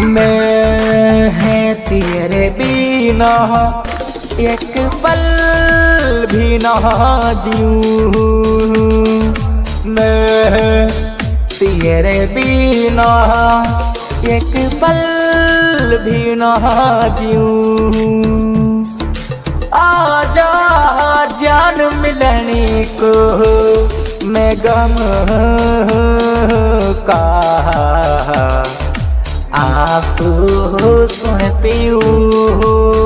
मैं है तेरे बिना एक पल भी ना जीऊं। मैं तेरे बिना एक पल भी ना जीऊं। आजा जान मिलने को मैं गम का आंसू सुन पीऊं।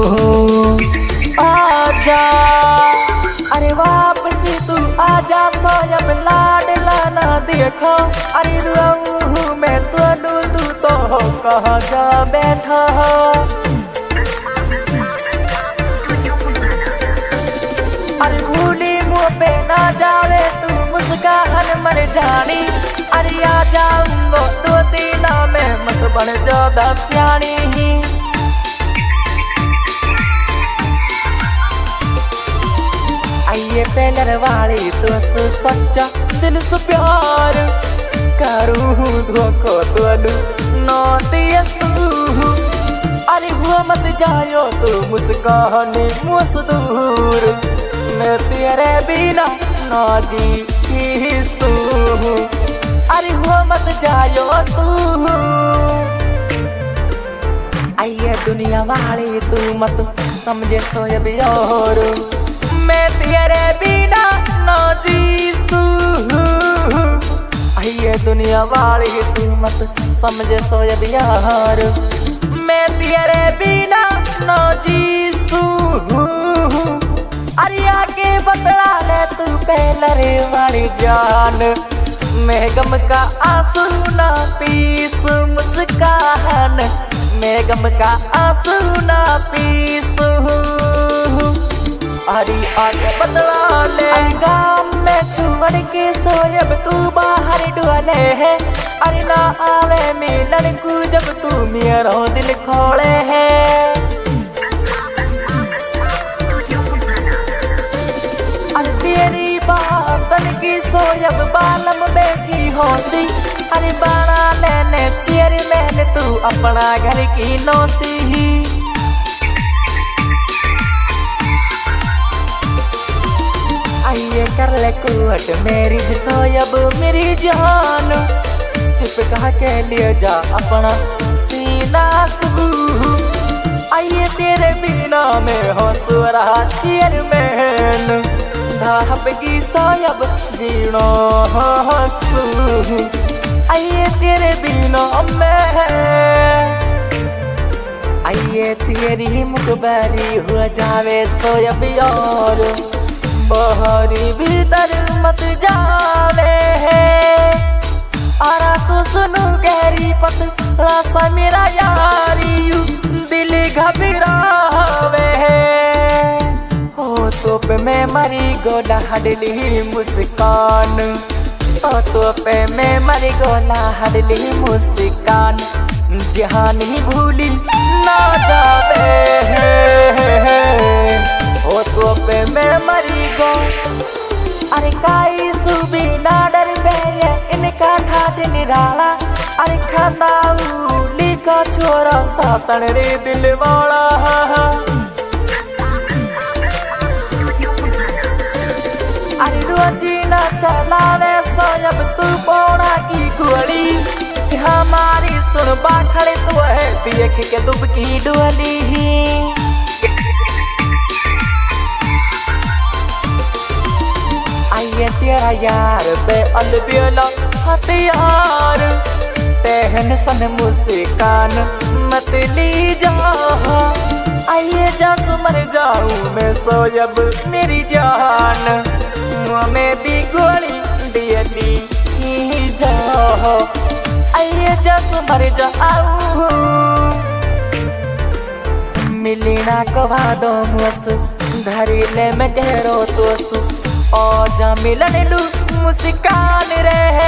आजा अरे वापस तू आजा सोयब लाडला ना देखो। अरे रहूं मैं तू तो कहाँ जा बैठा। अरे भूली मुँह पे ना जावे तू मुस्कान मर जानी। अरे आ जाऊंगा 2-3 में मत बन ज्यादा सियानी। आइए पहलर वाली तो सच्चा दिल से प्यार करूँ धोखो तो ना दियसू। अरे हुआ मत जायो तू मुस्कानी मुझसे दूर। मैं तेरे बिना ना जी सूं। अरे हुआ मत जायो तू। आइए दुनिया वाली तू मत समझे सोयब और मैं तेरे बिना ना जी सूं। आइए दुनिया वाली तू मत समझे सोयब यार मैं तेरे बिना ना जी सूं। अरे आगे बतला ले तू पहलर वाली जान। मैं गम का आंसू ना पीस मुस्कान। मैं गम का आंसू ना पीस। अरे आगे बतला ले गाम में छुड़ के सोयब तू बाहर डुले है। अरे ना आवे मिलन को जब तू मेरा दिल खोले है। तेरी बातन की सोयब बालम बैठी होती। अरे बना लेने चेयरमैन तू अपना घर की नौसी। आइए कर ले कुट मेरी सोयब मेरी जान। चिपका के लिए जा अपना सीना सबू। आइए तेरे बिना में हंस रहा चेयरमैन। धापगी सोयब जीना हंसू। आइए तेरे बिना मैं। आइए तेरी मुखबरी हो जावे सोयब और बहरी भीतर मत जावे। आरा तो सुनू गहरी पत रासा मेरा यारी दिल घबरावे। तो पे मैं मरी गोला हडली मुस्कान। तो पे मैं मरी गोला हडली मुस्कान। जहाँ नहीं भूली ना जावे। ओ तो पे मैं मरी गो। अरे काई सुबी ना डर पे इनका ठाठ निराला। अरे खांदाऊ लिखा छोरा सातन रे दिल वाला। अरे रोजीना चलावे सोयब तू पौड़ा की गोली। हमारी सुनबा खड़े तो है देख के दुबकी डोली। आइए तेरा यार बे अलबेला हथियार। टेंशन मुस्कान मत ली जा। आइए जा मर जाऊं मैं सोयब मेरी जान। मुँह में भी गोली दियली जा। आइए जा मर जाऊं। मिली ना कवा दो मुस धरी ले मैं कहो तो सु। ओ जा मिलन लू मुस्कान रहे।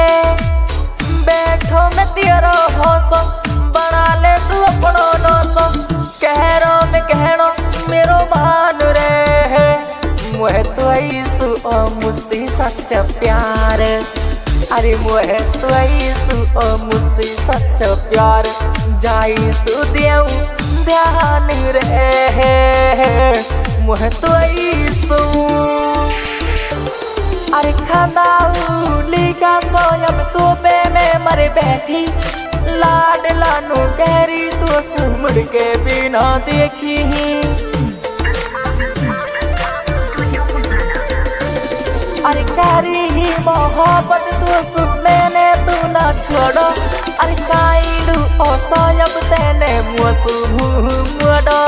बैठो मैं तेरा हौसो बना ले तू अपनो नौसो। कहरो में कहनो मेरो मान रहे। मुझे तो ऐसु मुझसे सच्चा प्यार अरे मोहे तू ओ मुझसे सच्चा प्यार जाई सु देऊ ध्यान रे मोहे तू अरे खानाऊ लिखा सोयब तो पे में मरे बैठी लाड लानू गहरी तो सुमड़ के बिना देखी अरे करी ही मोहब्बत तो मैंने तू ना छोड़ो अरे काइलू ओ सोयब तेने मुसु मुड़ो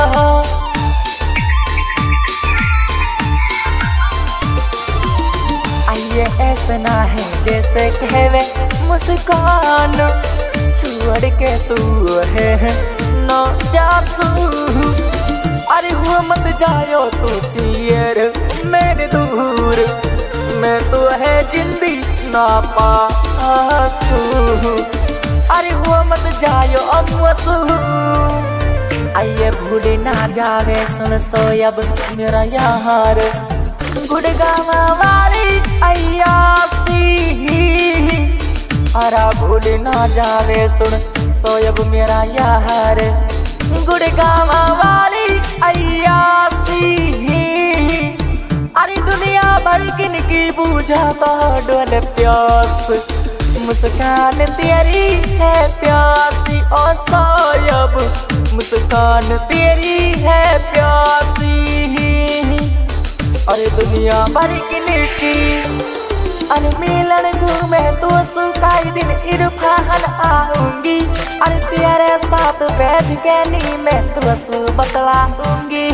आइए ऐसा ना है जैसे कहवे मुस्कान छोड़ के तू है न जासू अरे हुआ मत जायो तू चियर मेरे दूर मैं तो है जिंदगी ना पासू अरे हुआ मत जायो अमसू आइए भूल ना जावे सुन सोयब मेरा यार गुड़गावा वाली अयासी अरा भूल ना जावे सुन सोयब मेरा यार गुड़गावा वाली अयासी अरे दुनिया भर किनकी बुझाता डोल प्यास मुस्कान तेरी है प्यासी ओ सोयब मुस्कान तेरी है प्यासी अरे दुनिया भर किनकी अरे मिलन घूमे तो सुखाई दिन इरफान आऊंगी अरे तेरे साथ बैठ के नी मैं तो बतलाऊंगी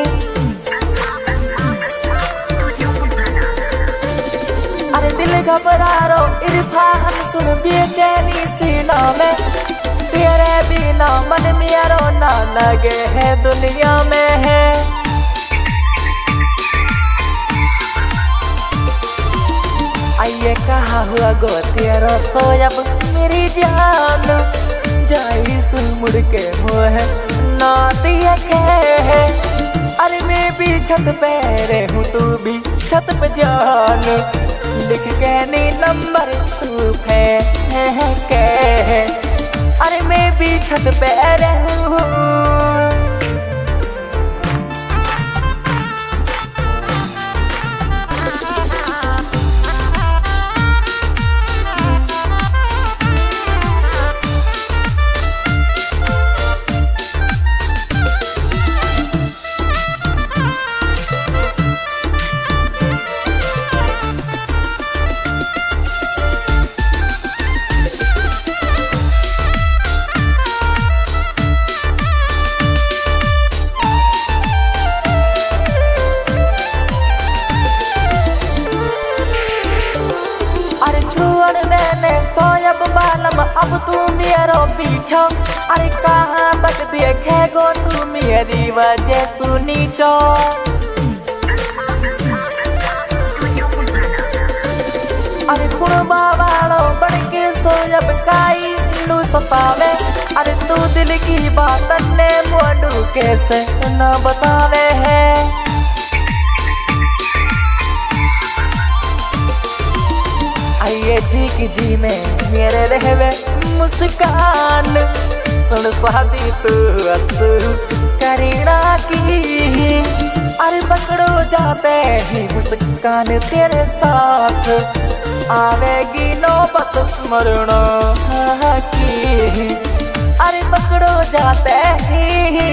अरे दिल घबरा रो इरफान सुन बेचैनी सीना में तेरे बिना मन मेरा ना लगे है दुनिया में है आइए कहा हुआ गो तेरा सोयब मेरी जान जाई सुन मुड़ के मोह ना दिया है अरे मैं भी छत पे रहूं तू भी छत पे जान लिख के नी नंबर तू के अरे मैं भी छत पे रहूं सोयब बालम अब तू मेरा पीछा अरे कहाँ तक देखेगो तू मेरी वजह सुनी चो अरे कुड़बा वालो बढ़ के सोयब काई लू सतावे अरे तू दिल की बात ने मोडू कैसे न बतावे है आइए जी की जी में मेरे रहवे मुस्कान सुन शादी तू असू करीना की अरे पकड़ो जाते ही मुस्कान तेरे साथ आवेगी नौबत मरना की अरे पकड़ो जाते ही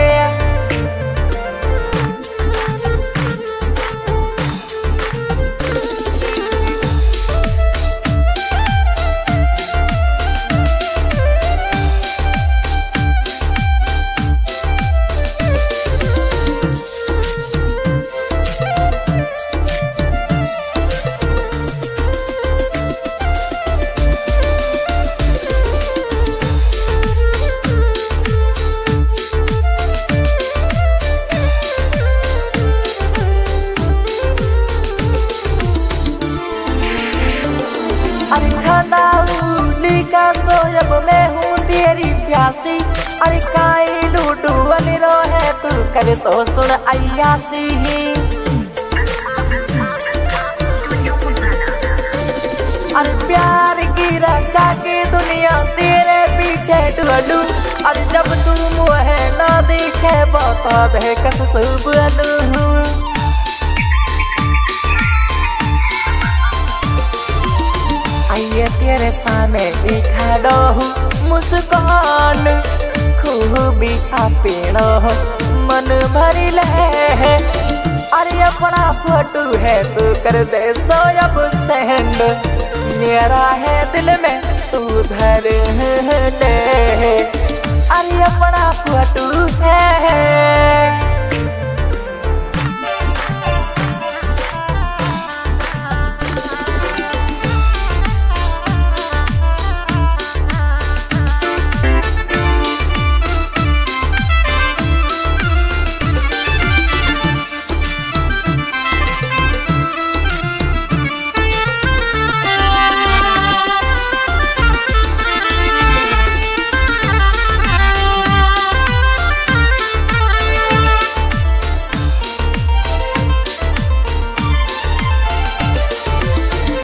अरे खानाऊ का सोयब मैं हूँ तेरी प्यासी अरे काई लूडू वाली रो है तू कर तो सुन अयासी अरे प्यार जाके दुनिया तेरे पीछे ढूंढू। और जब तू मुझे ना देखे बता दे कस सब आइए तेरे सामने दिखा दो मुस्कान खूबी पेड़ो मन भरी ले। अरे अपना फोटो है तू कर दे सो अब सेंड मेरा है दिल में तू धर ले। अरे अपना फोटो है